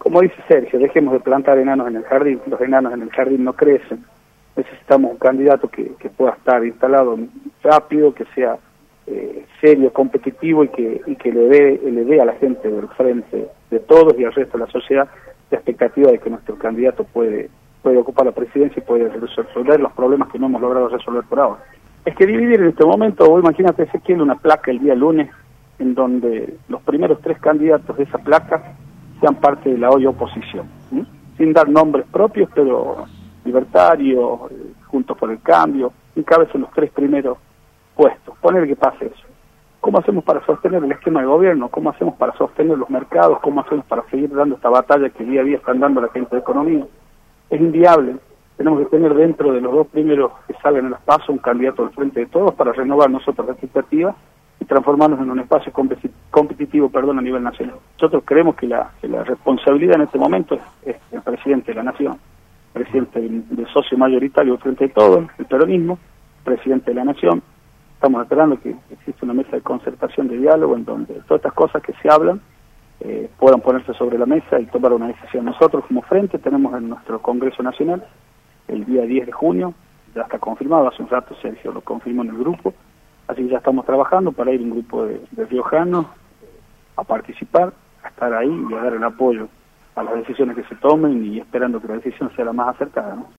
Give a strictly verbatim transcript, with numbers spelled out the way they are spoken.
como dice Sergio, dejemos de plantar enanos en el jardín. Los enanos en el jardín no crecen. Necesitamos un candidato que, que pueda estar instalado rápido, que sea eh, serio, competitivo y que, y que le dé, le dé a la gente del frente de todos y al resto de la sociedad la expectativa de que nuestro candidato puede, puede ocupar la presidencia y puede resolver los problemas que no hemos logrado resolver por ahora. Es que dividir en este momento, vos imagínate, Ezequiel, una placa el día lunes en donde los primeros tres candidatos de esa placa sean parte de la hoy oposición, ¿sí? Sin dar nombres propios, pero Libertario, eh, Juntos por el Cambio, encabezan los tres primeros puestos. Poner que pase eso. ¿Cómo hacemos para sostener el esquema de gobierno? ¿Cómo hacemos para sostener los mercados? ¿Cómo hacemos para seguir dando esta batalla que día a día están dando la gente de economía? Es inviable. Tenemos que tener dentro de los dos primeros que salgan en las PASO un candidato al frente de todos para renovar nosotros la expectativa y transformarnos en un espacio competitivo perdón, a nivel nacional. Nosotros creemos que la, que la responsabilidad en este momento es, es el presidente de la Nación, presidente del, del socio mayoritario al frente de todos, el peronismo, presidente de la Nación. Estamos esperando que exista una mesa de concertación, de diálogo, en donde todas estas cosas que se hablan eh, puedan ponerse sobre la mesa y tomar una decisión. Nosotros como frente tenemos en nuestro Congreso Nacional el día diez de junio, ya está confirmado, hace un rato Sergio lo confirmó en el grupo, así que ya estamos trabajando para ir un grupo de, de riojanos a participar, a estar ahí y a dar el apoyo a las decisiones que se tomen y esperando que la decisión sea la más acertada, ¿no?